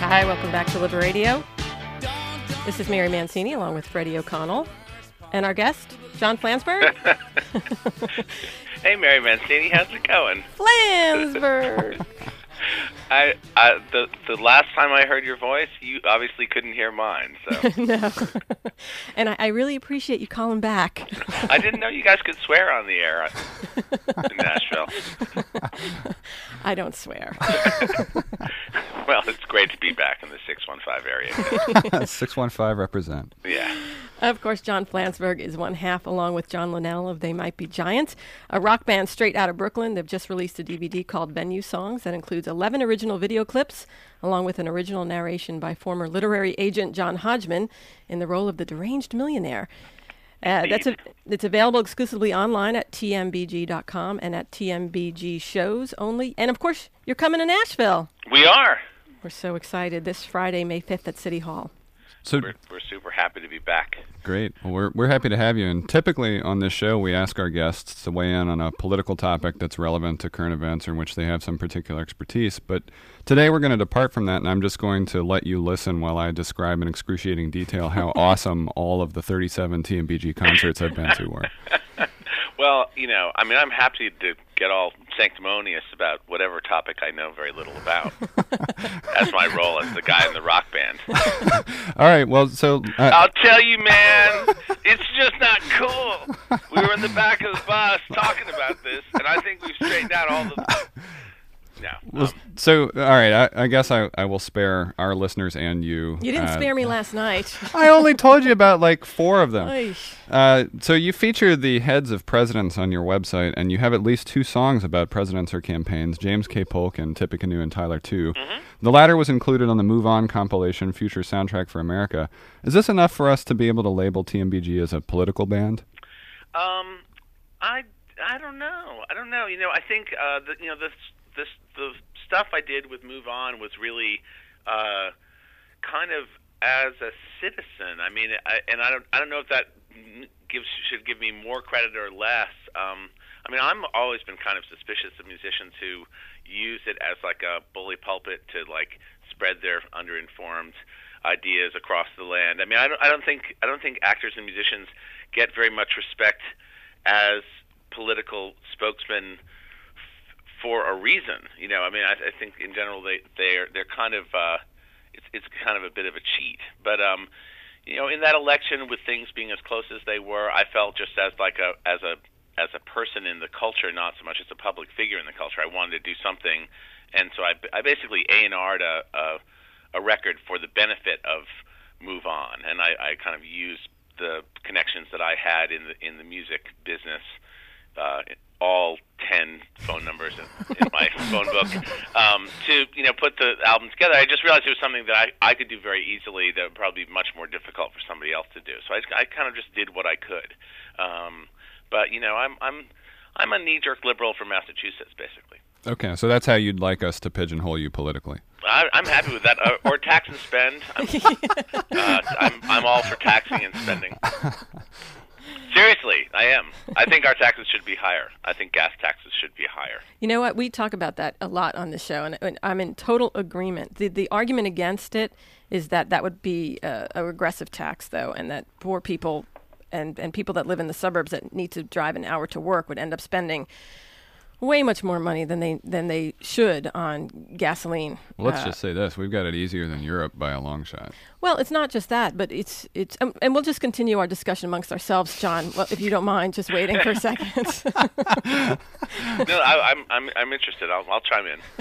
Hi, welcome back to Liber Radio. This is Mary Mancini along with Freddie O'Connell. And our guest, John Flansburgh. Hey, Mary Mancini, how's it going? Flansburgh! The last time I heard your voice, you obviously couldn't hear mine, so. No. And I really appreciate you calling back. I didn't know you guys could swear on the air in Nashville. I don't swear. Well, it's great to be back in the 615 area. 615 represent. Yeah. Of course, John Flansburgh is one half, along with John Linnell of They Might Be Giants, a rock band straight out of Brooklyn. They've just released a DVD called Venue Songs that includes 11 original video clips, along with an original narration by former literary agent John Hodgman in the role of the deranged millionaire. It's available exclusively online at tmbg.com and at TMBG shows only. And, of course, you're coming to Nashville. We are. We're so excited. This Friday, May 5th at City Hall. So we're super happy to be back. Great. Well, we're happy to have you. And typically on this show, we ask our guests to weigh in on a political topic that's relevant to current events or in which they have some particular expertise. But today we're going to depart from that, and I'm just going to let you listen while I describe in excruciating detail how awesome all of the 37 TMBG concerts I've been to were. Well, I'm happy to get all sanctimonious about whatever topic I know very little about. That's my role as the guy in the rock band. All right, well, so... I'll tell you, man, it's just not cool. We were in the back of the bus talking about this, and I think we've straightened out all the... No. Well, so, all right, I guess I will spare our listeners and you. You didn't spare me last night. I only told you about like 4 of them. Oy. So you feature the heads of presidents on your website, and you have at least 2 songs about presidents or campaigns, James K. Polk and Tippecanoe and Tyler 2. Mm-hmm. The latter was included on the Move On compilation, Future Soundtrack for America. Is this enough for us to be able to label TMBG as a political band? I don't know. I think the stuff I did with Move On was really kind of as a citizen. I mean, I don't know if that should give me more credit or less. I'm always been kind of suspicious of musicians who use it as like a bully pulpit to like spread their underinformed ideas across the land. I mean, I don't think actors and musicians get very much respect as political spokesmen for a reason. I think in general they're kind of it's kind of a bit of a cheat. But in that election, with things being as close as they were, I felt just as a person in the culture, not so much as a public figure in the culture, I wanted to do something, and so I basically A&R'd a record for the benefit of Move On, and I kind of used the connections that I had in the music business, all 10 phone numbers in my phone book, to put the album together. I just realized it was something that I could do very easily that would probably be much more difficult for somebody else to do. So I kind of just did what I could. But I'm a knee-jerk liberal from Massachusetts, basically. Okay, so that's how you'd like us to pigeonhole you politically. I'm happy with that. Or tax and spend. I'm all for taxing and spending. Seriously, I am. I think our taxes should be higher. I think gas taxes should be higher. You know what? We talk about that a lot on the show, and I'm in total agreement. The argument against it is that would be a regressive tax, though, and that poor people and people that live in the suburbs that need to drive an hour to work would end up spending way much more money than they should on gasoline. Well, let's just say this: we've got it easier than Europe by a long shot. Well, it's not just that, but it's and we'll just continue our discussion amongst ourselves, John. Well, if you don't mind, just waiting for a second. No, I'm interested. I'll chime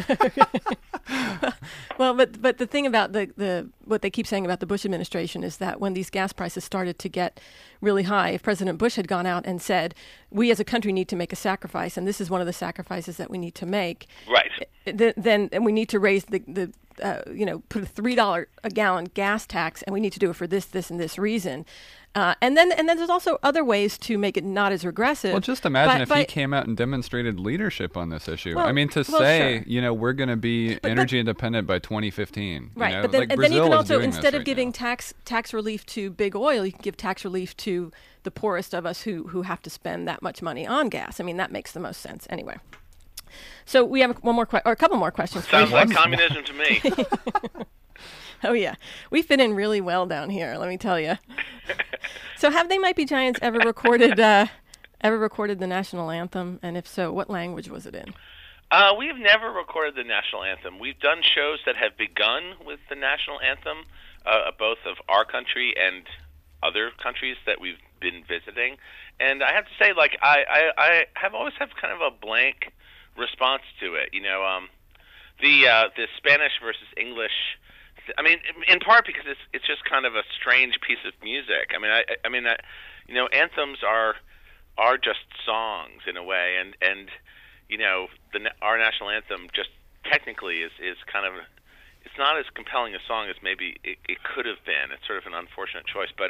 in. Well, but the thing about the what they keep saying about the Bush administration is that when these gas prices started to get really high, if President Bush had gone out and said, we as a country need to make a sacrifice, and this is one of the sacrifices that we need to make, right? Then we need to raise the put a $3 a gallon gas tax, and we need to do it for this, and this reason. And then there's also other ways to make it not as regressive. Well, just imagine if he came out and demonstrated leadership on this issue. Well, I mean, sure. We're going to be energy independent by 2015. Right, but then you can also, instead of giving tax relief to big oil, you can give tax relief to the poorest of us who have to spend that much money on gas. I mean, that makes the most sense anyway. So we have a couple more questions. Sounds like communism to me. Oh, yeah. We fit in really well down here, let me tell you. So have They Might Be Giants ever recorded the national anthem? And if so, what language was it in? We've never recorded the national anthem. We've done shows that have begun with the national anthem, both of our country and other countries that we've been visiting. And I have to say, like, I have always had kind of a blank response to it. You know, the Spanish versus English. I mean, in part because it's just kind of a strange piece of music. I mean, you know, anthems are just songs in a way, and you know, our national anthem just technically is kind of, it's not as compelling a song as maybe it could have been. It's sort of an unfortunate choice, but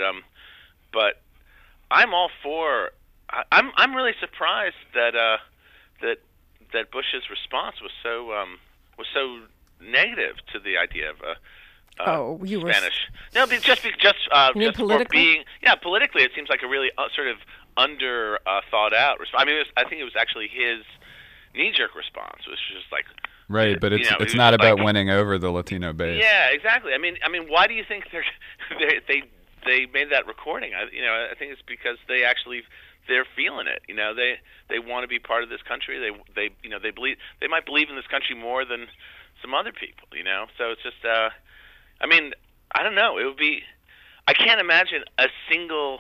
I'm all for. I'm really surprised that Bush's response was so negative to the idea of Spanish. No, but just for being politically, it seems like a really sort of under thought out response. I mean, I think it was actually his knee-jerk response, which was just like right, but it's not about winning over the Latino base. Yeah, exactly. I mean, why do you think they made that recording? I think it's because they're feeling it. You know, they want to be part of this country. They believe, they might believe in this country more than some other people. You know, so it's just I mean, I don't know. It would be, I can't imagine a single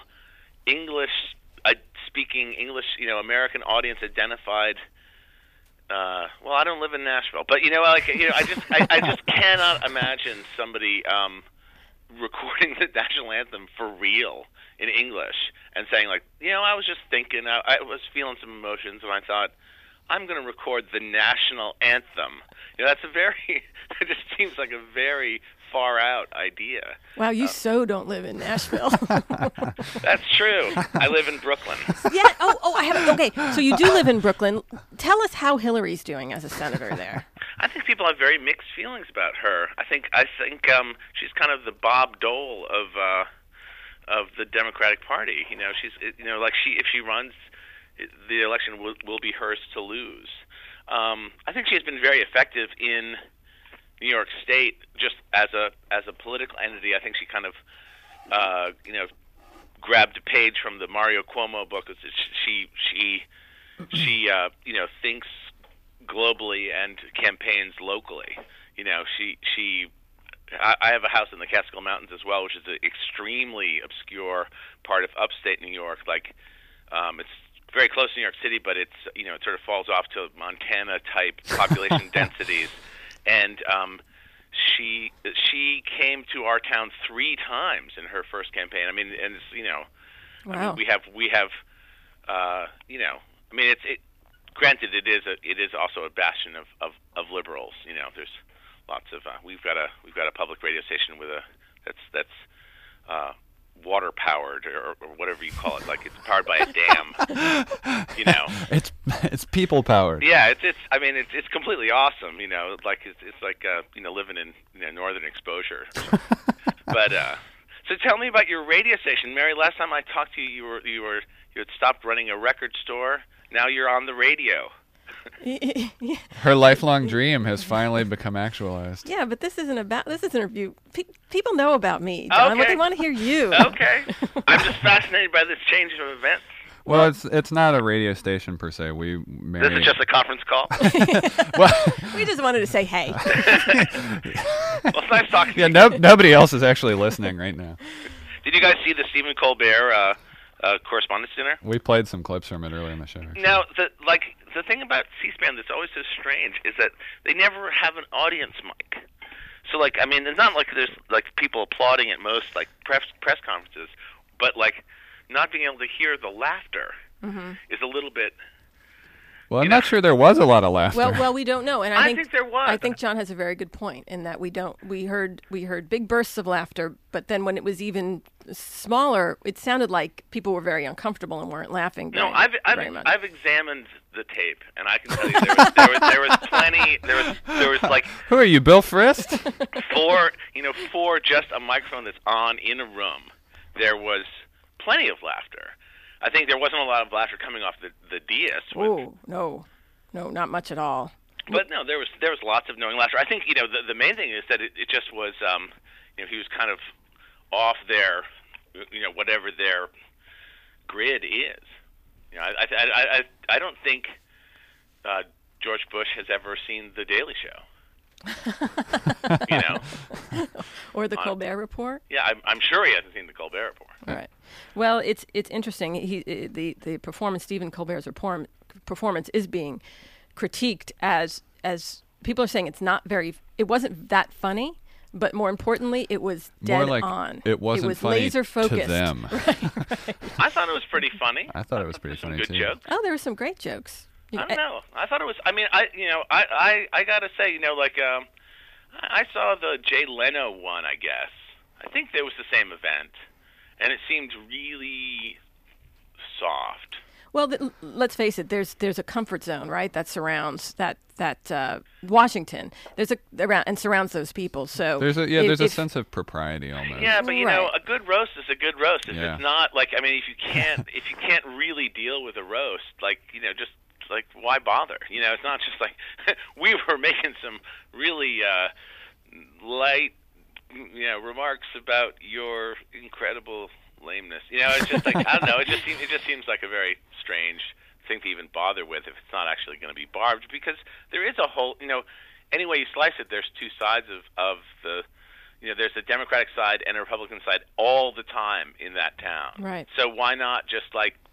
speaking English, you know, American audience identified. Well, I don't live in Nashville, but I just cannot imagine somebody recording the national anthem for real in English and saying, like, you know, I was just thinking, I was feeling some emotions, and I thought, I'm going to record the national anthem. You know, that just seems like a very far out idea. Wow, you so don't live in Nashville. That's true. I live in Brooklyn. Yeah. I have. Okay, so you do live in Brooklyn. Tell us how Hillary's doing as a senator there. I think people have very mixed feelings about her. I think she's kind of the Bob Dole of the Democratic Party. You know, like if she runs, the election will be hers to lose. I think she's been very effective in New York State, just as a political entity. I think she kind of, grabbed a page from the Mario Cuomo book. She thinks globally and campaigns locally. You know, I have a house in the Catskill Mountains as well, which is an extremely obscure part of upstate New York. Like, it's very close to New York City, but it's, you know, it sort of falls off to Montana type population densities. And she came to our town 3 times in her first campaign. I mean, and it's, you know, wow. I mean, we have you know, I mean, granted it is also a bastion of liberals. You know, there's lots of we've got a public radio station with that's water powered or whatever you call it, like it's powered by a dam. You know, it's people powered. Yeah, it's completely awesome. You know, like it's like you know, living in, you know, northern exposure. But so tell me about your radio station, Mary. Last time I talked to you, you had stopped running a record store. Now you're on the radio. Her lifelong dream has finally become actualized. Yeah, but this isn't about this interview. People know about me, John. Okay. What they want to hear you. Okay. I'm just fascinated by this change of events. Well, it's not a radio station per se. This is just a conference call. Well, we just wanted to say hey. Well, it's nice talking to you. Nobody else is actually listening right now. Did you guys see the Stephen Colbert correspondence dinner? We played some clips from it earlier in the show. Actually. Now, the thing about C-SPAN that's always so strange is that they never have an audience mic. So, like, I mean, it's not like there's, like, people applauding at most, like, press conferences, but, like, not being able to hear the laughter is a little bit... Well, I'm not sure there was a lot of laughter. Well, we don't know, and I think there was. I think John has a very good point in that we heard big bursts of laughter, but then when it was even smaller, it sounded like people were very uncomfortable and weren't laughing. No, I've examined the tape, and I can tell you there was plenty. There was like, who are you, Bill Frist? for just a microphone that's on in a room, there was plenty of laughter. I think there wasn't a lot of laughter coming off the DS. Oh, no, not much at all. But no, there was lots of knowing laughter. I think, you know, the main thing is that it just was he was kind of off their, whatever their grid is. I don't think George Bush has ever seen The Daily Show. Or the Colbert Report. Yeah, I'm sure he hasn't seen the Colbert Report. All right. Well, it's interesting. The performance, Stephen Colbert's performance, is being critiqued as people are saying it wasn't that funny, but more importantly, it was dead on. It was funny laser focused to them. Right. I thought it was pretty funny. I thought it was pretty funny good too. Jokes. Oh, there were some great jokes. I don't know. I thought it was. I mean, I gotta say, I saw the Jay Leno one. I guess I think there was the same event, and it seemed really soft. Well, let's face it. There's a comfort zone, right? That surrounds that Washington. Surrounds those people. So there's a sense of propriety almost. Yeah, but right. A good roast is a good roast. If it's not if you can't really deal with a roast, just why bother? It's not just like we were making some really light, remarks about your incredible lameness. It's just like I don't know. It just seems like a very strange thing to even bother with if it's not actually going to be barbed, because there is a whole, any way you slice it, there's two sides of the, there's a Democratic side and a Republican side all the time in that town. Right. So why not just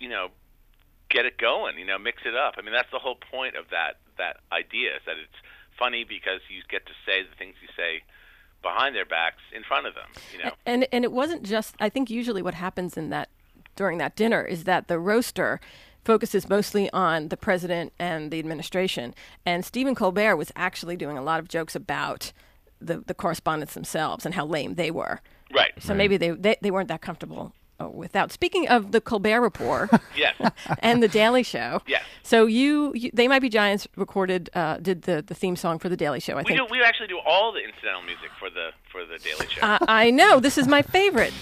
get it going, mix it up. I mean, that's the whole point of that idea, is that it's funny because you get to say the things you say behind their backs in front of them, And it wasn't just, I think usually what happens during that dinner is that the roaster focuses mostly on the president and the administration. And Stephen Colbert was actually doing a lot of jokes about the correspondents themselves and how lame they were. Right. So maybe they weren't that comfortable without. Speaking of the Colbert Report, yes, and the Daily Show, yes. So They Might Be Giants did the theme song for the Daily Show. I think we actually do all the incidental music for the Daily Show. I know, this is my favorite.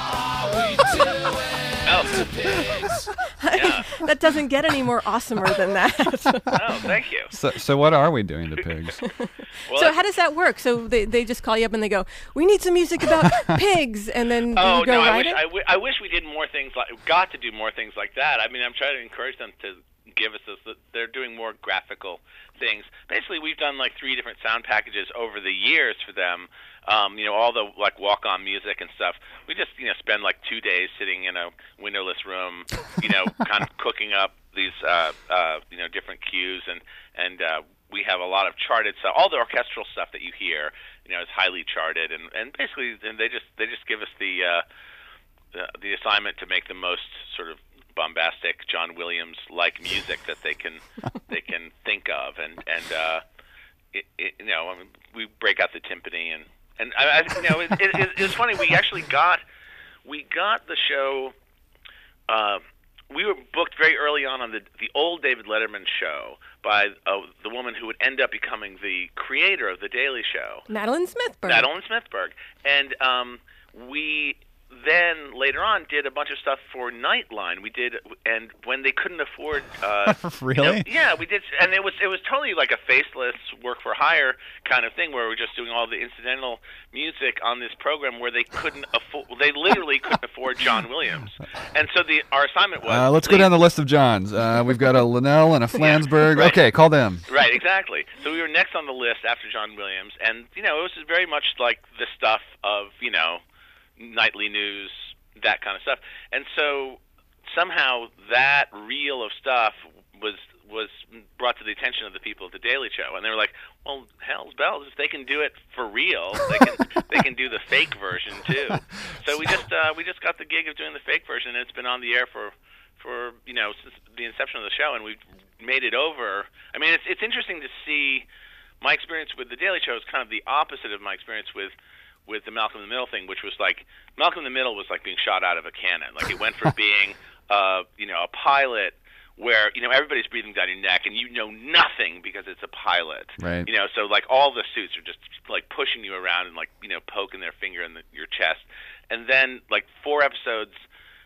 Yeah. That doesn't get any more awesomer than that. Oh, thank you. So what are we doing to pigs? Well, so how does that work? So they just call you up and they go, "We need some music about pigs," and then you go write it? I wish we did more things got to do more things like that. I mean, I'm trying to encourage them to give us this. They're doing more graphical things. Basically, we've done 3 different sound packages over the years for them. All the walk-on music and stuff. We just spend 2 days sitting in a windowless room, kind of cooking up these different cues, and we have a lot of charted stuff. All the orchestral stuff that you hear, is highly charted, and basically they just give us the assignment to make the most sort of bombastic John Williams-like music that they can think of, and we break out the timpani and it's funny. We actually got the show. We were booked very early on the old David Letterman show by the woman who would end up becoming the creator of the Daily Show, Madeline Smithberg. And we then later on did a bunch of stuff for Nightline. We did, and when they couldn't afford, really, we did, and it was totally like a faceless work for hire kind of thing, where we're just doing all the incidental music on this program where they literally couldn't afford John Williams, and so our assignment was let's go down the list of Johns. We've got a Linnell and a Flansburgh. Right. Okay, call them. Right, exactly. So we were next on the list after John Williams, and it was very much like the stuff of nightly news, that kind of stuff. And so somehow that reel of stuff was brought to the attention of the people at the Daily Show, and they were like, "Well, hell's bells! If they can do it for real, they can do the fake version too." So we just got the gig of doing the fake version, and it's been on the air for since the inception of the show, and we've made it over. I mean, it's interesting to see. My experience with the Daily Show is kind of the opposite of my experience with the Malcolm in the Middle thing, which was Malcolm in the Middle was like being shot out of a cannon. Like it went from being a pilot where everybody's breathing down your neck and nothing because it's a pilot. Right. So all the suits are just pushing you around and poking their finger in your chest. And then 4 episodes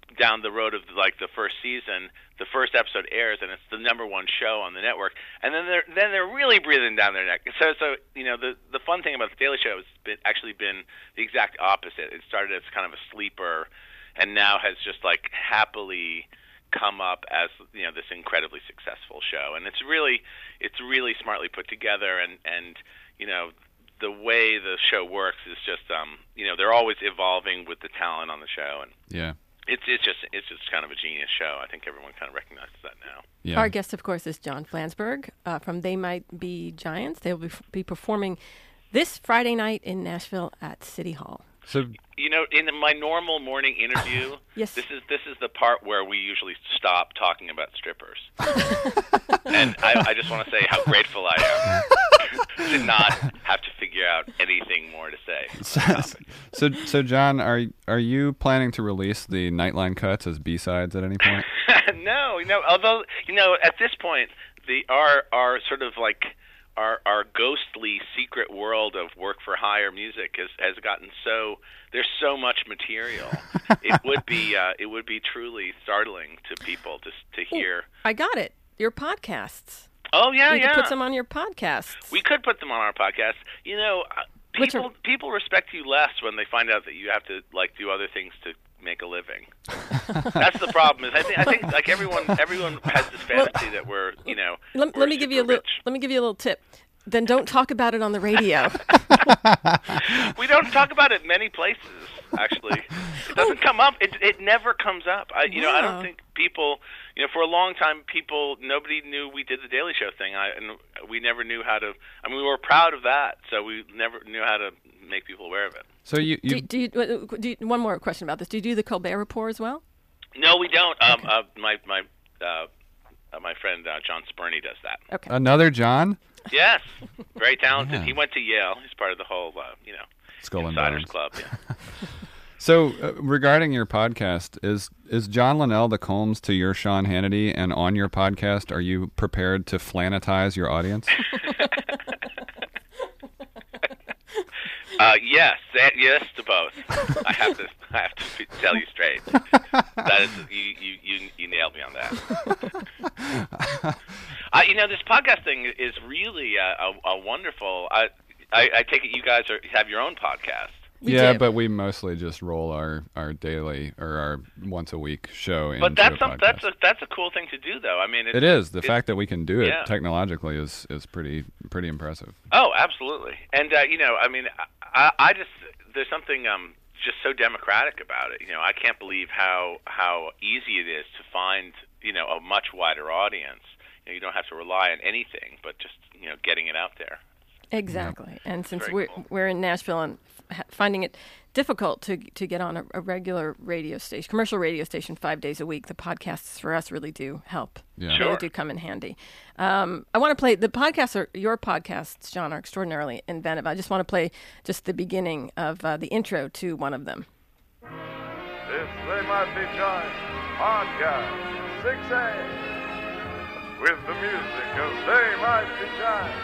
down the road of like the first season, the first episode airs, and it's the #1 show on the network, and then they're really breathing down their neck. So the fun thing about the Daily Show has actually been the exact opposite. It started as kind of a sleeper, and now has just like happily come up as this incredibly successful show, and it's really smartly put together, and the way the show works is just they're always evolving with the talent on the show, and yeah. It's just kind of a genius show. I think everyone kind of recognizes that now. Yeah. Our guest, of course, is John Flansburgh from They Might Be Giants. They will be performing this Friday night in Nashville at City Hall. So in my normal morning interview, yes. this is the part where we usually stop talking about strippers, and I just want to say how grateful I am to not have to figure out anything more to say. So John, are you planning to release the Nightline cuts as B-sides at any point? No. Although at this point, our sort of like our ghostly secret world of work for hire music has gotten there's so much material. It would be truly startling to people to hear. I got it. Your podcasts. Oh yeah, you could put them on your podcasts. We could put them on our podcast. People respect you less when they find out that you have to like do other things to make a living. That's the problem. Is I think like everyone has this fantasy that we're Let me give you a little tip. Then don't talk about it on the radio. We don't talk about it many places. Actually, it doesn't come up. It never comes up. I don't think people. For a long time, nobody knew we did the Daily Show thing, and we never knew how to. I mean, we were proud of that, so we never knew how to make people aware of it. So you one more question about this. Do you do the Colbert Report as well? No, we don't. Okay. My friend John Spurney does that. Okay. Another John? Yes, very talented. Yeah. He went to Yale. He's part of the whole, Skull and Insiders Bones Club. Yeah. So, regarding your podcast, is John Linnell the Combs to your Sean Hannity, and on your podcast, are you prepared to flanitize your audience? Yes to both. I have to tell you straight. That is, you nailed me on that. This podcast thing is really a wonderful. I take it you guys have your own podcast. We yeah, do. but we mostly just roll our daily or our once a week show into But that's a podcast. that's a cool thing to do, though. I mean, it is. The fact that we can do it yeah. technologically is pretty impressive. Oh, absolutely. And I just there's something just so democratic about it. I can't believe how easy it is to find a much wider audience. You don't have to rely on anything but just getting it out there. Exactly. Yeah. And since Very we're in Nashville and finding it difficult to get on a regular radio station, commercial radio station 5 days a week, the podcasts for us really do help. Yeah. Sure. They do come in handy. I want to play the podcasts. Your podcasts, John, are extraordinarily inventive. I just want to play just the beginning of the intro to one of them. This They Might Be Giants podcast 6A with the music of They Might Be Giants.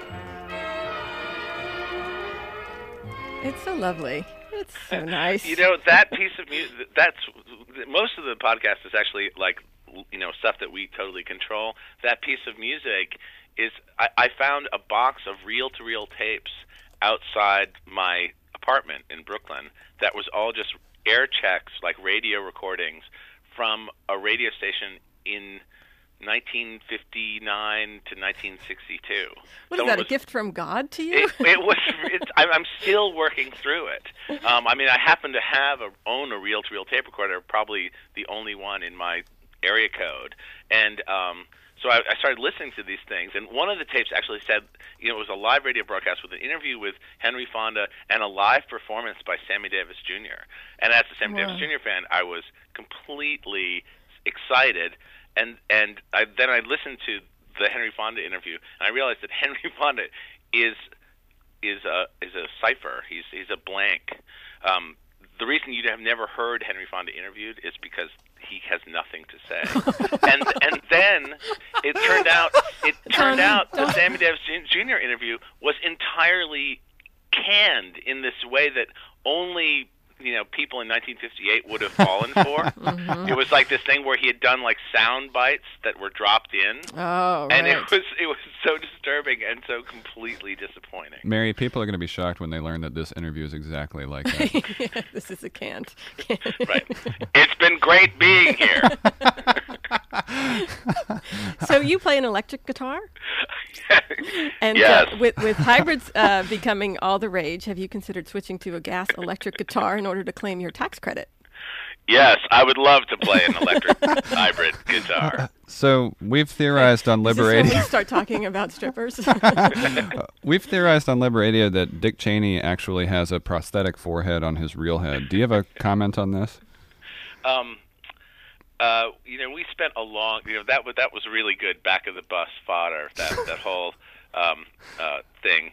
It's so lovely. It's so nice. That piece of music, that's most of the podcast is actually like stuff that we totally control. That piece of music is I found a box of reel-to-reel tapes outside my apartment in Brooklyn that was all just air checks, like radio recordings from a radio station in 1959 to 1962. What is that, a gift from God to you? I'm still working through it. I happen to own a reel-to-reel tape recorder, probably the only one in my area code. And so I started listening to these things. And one of the tapes actually said, it was a live radio broadcast with an interview with Henry Fonda and a live performance by Sammy Davis Jr. And as a Sammy Davis Jr. fan, I was completely excited. And then I listened to the Henry Fonda interview, and I realized that Henry Fonda is a cipher. He's a blank. The reason you have never heard Henry Fonda interviewed is because he has nothing to say. and then it turned out the Sammy Davis Jr. interview was entirely canned in this way that only people in 1958 would have fallen for. Mm-hmm. It was like this thing where he had done like sound bites that were dropped in. Oh, right. And it was so disturbing and so completely disappointing. Mary, people are going to be shocked when they learn that this interview is exactly like that. Yeah, this is a cant. Right. It's been great being here. So you play an electric guitar? And Yes. With hybrids becoming all the rage, have you considered switching to a gas electric guitar in order to claim your tax credit? Yes, I would love to play an electric hybrid guitar. So we've theorized on Is this when Liberadio. we start talking about strippers? We've theorized on Liberadio that Dick Cheney actually has a prosthetic forehead on his real head. Do you have a comment on this? We spent a long, that was really good back of the bus fodder. That whole thing.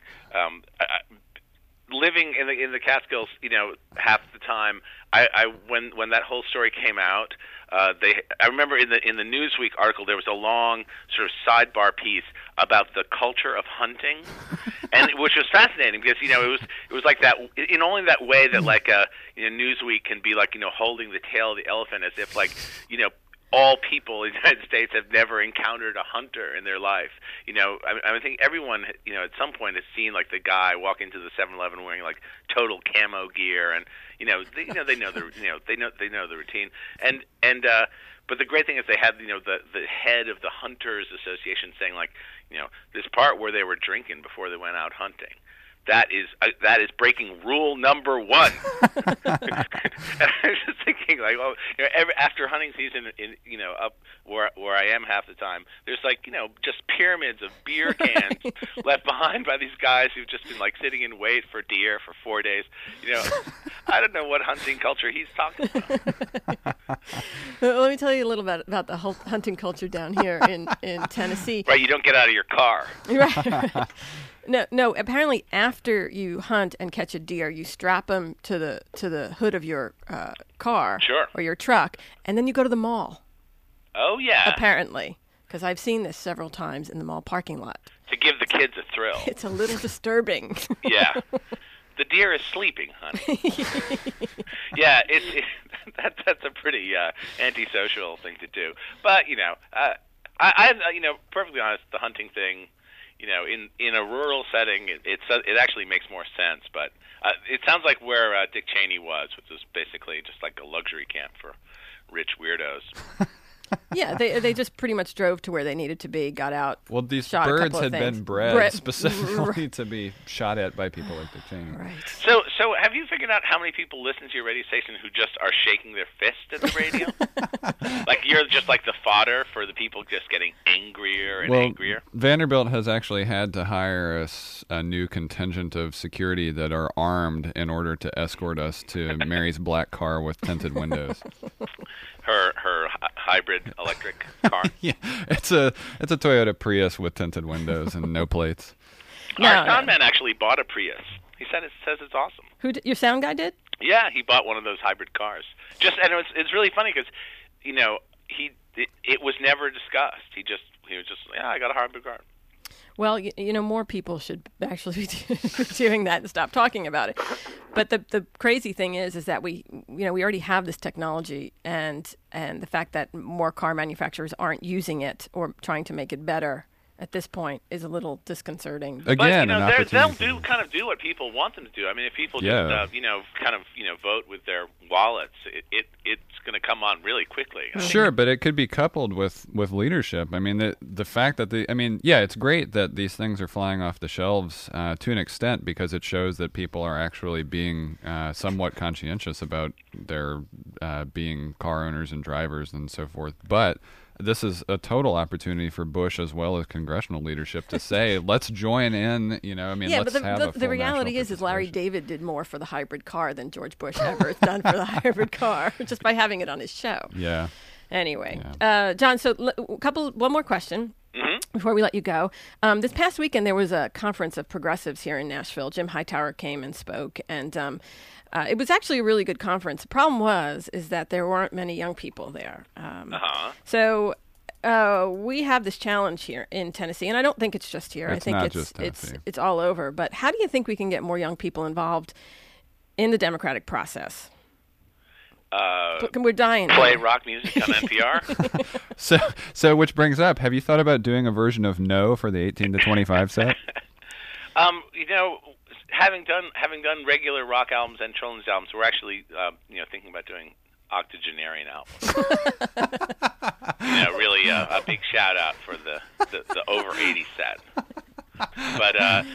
Living in the Catskills, half the time, when that whole story came out, I remember in the Newsweek article there was a long sort of sidebar piece about the culture of hunting, and which was fascinating because it was like that in only that way that like Newsweek can be like holding the tail of the elephant as if like all people in the United States have never encountered a hunter in their life. I think everyone, at some point has seen like the guy walk into the 7-Eleven wearing like total camo gear, and they know the routine. But the great thing is they had the head of the Hunters Association saying like this part where they were drinking before they went out hunting. That is breaking rule number 1. And I was just thinking, like, after hunting season, up where I am half the time, there's like, just pyramids of beer cans left behind by these guys who've just been like sitting in wait for deer for 4 days. I don't know what hunting culture he's talking about. Let me tell you a little bit about the whole hunting culture down here in Tennessee. Right, you don't get out of your car. Right. No. Apparently, after you hunt and catch a deer, you strap them to the hood of your car Sure. or your truck, and then you go to the mall. Oh yeah. Apparently, because I've seen this several times in the mall parking lot. To give the kids a thrill. It's a little disturbing. Yeah. The deer is sleeping, honey. Yeah, that's a pretty antisocial thing to do. But I perfectly honest, the hunting thing. In a rural setting, it actually makes more sense. But it sounds like where Dick Cheney was, which was basically just like a luxury camp for rich weirdos. Yeah, they just pretty much drove to where they needed to be, got out. Well, these shot a birds couple of had things. been bred specifically to be shot at by people like Dick Cheney. Right. So have you figured out how many people listen to your radio station who just are shaking their fist at the radio? Like you're just like the fodder for the people just getting angrier and angrier? Vanderbilt has actually had to hire a new contingent of security that are armed in order to escort us to Mary's black car with tinted windows. Her hybrid electric car. Yeah, it's a Toyota Prius with tinted windows and no plates. Our sound man actually bought a Prius. He says it's awesome. Your sound guy did? Yeah, he bought one of those hybrid cars. It's really funny because it was never discussed. He was just I got a hybrid car. Well, more people should actually be doing that and stop talking about it. But the crazy thing is that we already have this technology, and the fact that more car manufacturers aren't using it or trying to make it better at this point is a little disconcerting. Again, but they'll do what people want them to do. I mean, if people just vote with their wallets, it's going to come on really quickly. Sure, but it could be coupled with leadership. I mean, the fact that it's great that these things are flying off the shelves to an extent because it shows that people are actually being somewhat conscientious about their being car owners and drivers and so forth. But this is a total opportunity for Bush as well as congressional leadership to say, let's join in, let's have a full the reality is Larry David did more for the hybrid car than George Bush ever has done for the hybrid car, just by having it on his show. Yeah. Anyway, John, so one more question. Mm-hmm. Before we let you go, this past weekend there was a conference of progressives here in Nashville. Jim Hightower came and spoke, and it was actually a really good conference. The problem is that there weren't many young people there. So we have this challenge here in Tennessee, and I don't think it's just here. I think it's all over. But how do you think we can get more young people involved in the democratic process? We're dying. play rock music on NPR. So which brings up, have you thought about doing a version of No for the 18 to 25 set? Having done regular rock albums and children's albums, we're actually thinking about doing octogenarian albums. Really a big shout out for the over 80 set. But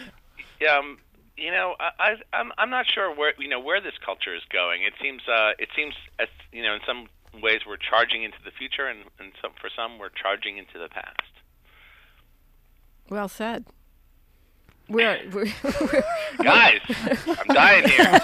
I'm not sure where this culture is going. It seems as in some ways we're charging into the future, and for some we're charging into the past. Well said. We're guys, I'm dying here.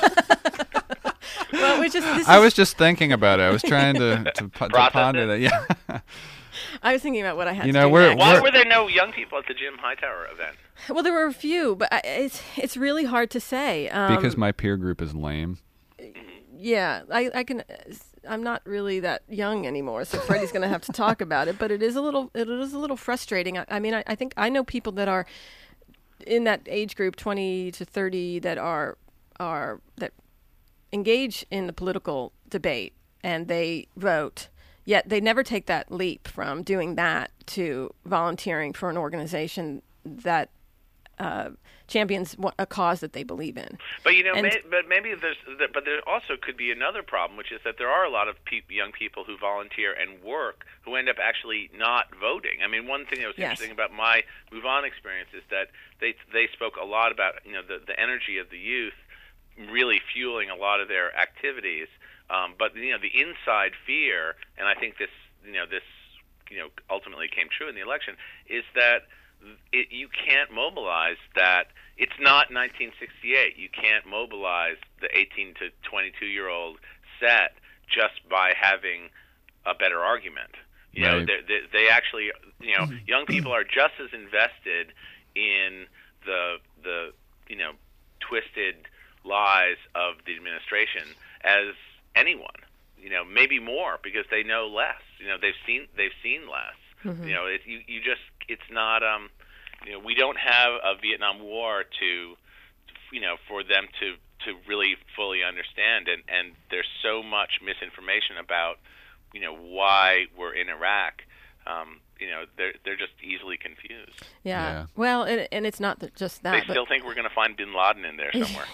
Well, I was just thinking about it. I was trying to ponder that. Yeah. I was thinking about what I had to do. Why were there no young people at the Jim Hightower event? Well, there were a few, but it's really hard to say. Because my peer group is lame. Yeah, I'm not really that young anymore, so Freddie's going to have to talk about it. But it is a little frustrating. I think I know people that are in that age group, 20 to 30, that that engage in the political debate and they vote, yet they never take that leap from doing that to volunteering for an organization that champions a cause that they believe in. But maybe there also could be another problem, which is that there are a lot of young people who volunteer and work who end up actually not voting. I mean, one thing that was interesting about my Move On experience is that they spoke a lot about the energy of the youth really fueling a lot of their activities. But the inside fear, and I think this ultimately came true in the election, is that you can't mobilize that. It's not 1968. You can't mobilize the 18 to 22-year-old set just by having a better argument. They actually, young people are just as invested in the twisted lies of the administration as anyone. Maybe more because they know less. They've seen less. Mm-hmm. It's not. We don't have a Vietnam War for them to really fully understand, and there's so much misinformation about why we're in Iraq. They're just easily confused. Yeah. Well, and it's not just that. They still think we're going to find Bin Laden in there somewhere.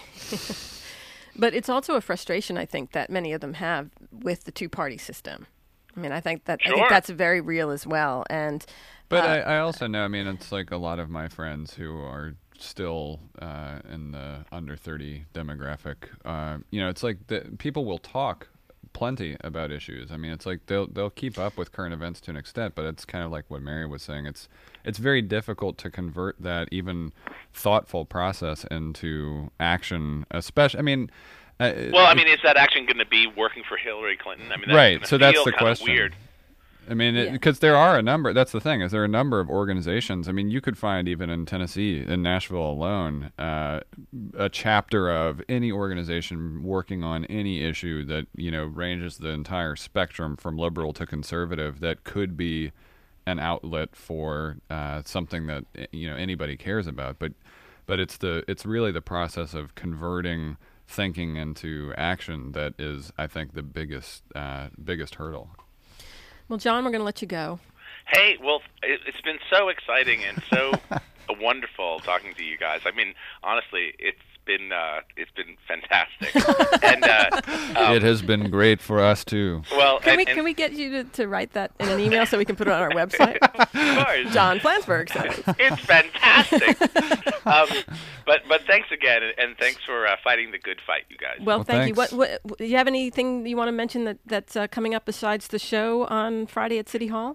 But it's also a frustration, I think, that many of them have with the two-party system. I mean, I think that's very real as well. But I also know. I mean, it's like a lot of my friends who are still in the under 30 demographic. It's like people will talk plenty about issues. I mean, it's like they'll keep up with current events to an extent, but it's kind of like what Mary was saying. It's very difficult to convert that even thoughtful process into action. Especially, is that action going to be working for Hillary Clinton? I mean, right. So that's the question. Weird. I mean, because there are a number. That's the thing. Is there are a number of organizations? I mean, you could find even in Tennessee, in Nashville alone, a chapter of any organization working on any issue that ranges the entire spectrum from liberal to conservative. That could be an outlet for something that anybody cares about. But it's really the process of converting thinking into action that is, I think, the biggest hurdle. Well, John, we're going to let you go. Hey, well, it's been so exciting and so wonderful talking to you guys. I mean, honestly, it's been fantastic, and it has been great for us too. Well, can we get you to write that in an email so we can put it on our website? Of course. John Flansburgh says it's fantastic. But thanks again, and thanks for fighting the good fight, you guys. Well, thank thanks. you. What do you have anything you want to mention that's coming up besides the show on Friday at City Hall?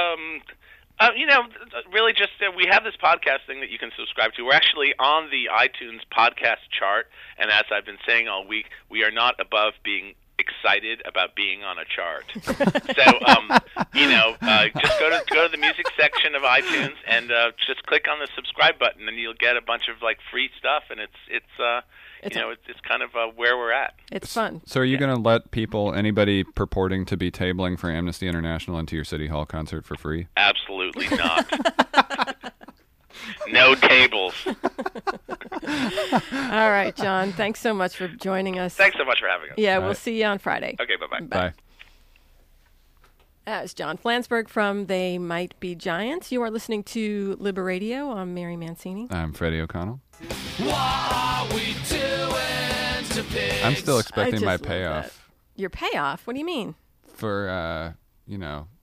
Really just we have this podcast thing that you can subscribe to. We're actually on the iTunes podcast chart, and as I've been saying all week, we are not above being excited about being on a chart. So, just go to the music section of iTunes and just click on the subscribe button, and you'll get a bunch of free stuff, and it's kind of where we're at. It's fun. So are you going to let anybody purporting to be tabling for Amnesty International into your City Hall concert for free? Absolutely not. No tables. All right, John. Thanks so much for joining us. Thanks so much for having us. Yeah, we'll see you on Friday. Okay, bye-bye. Bye. Bye. As John Flansburgh from They Might Be Giants. You are listening to Liberadio. I'm Mary Mancini. I'm Freddie O'Connell. What are we doing to pigs? I'm still expecting I my just love payoff that. Your payoff? What do you mean? for,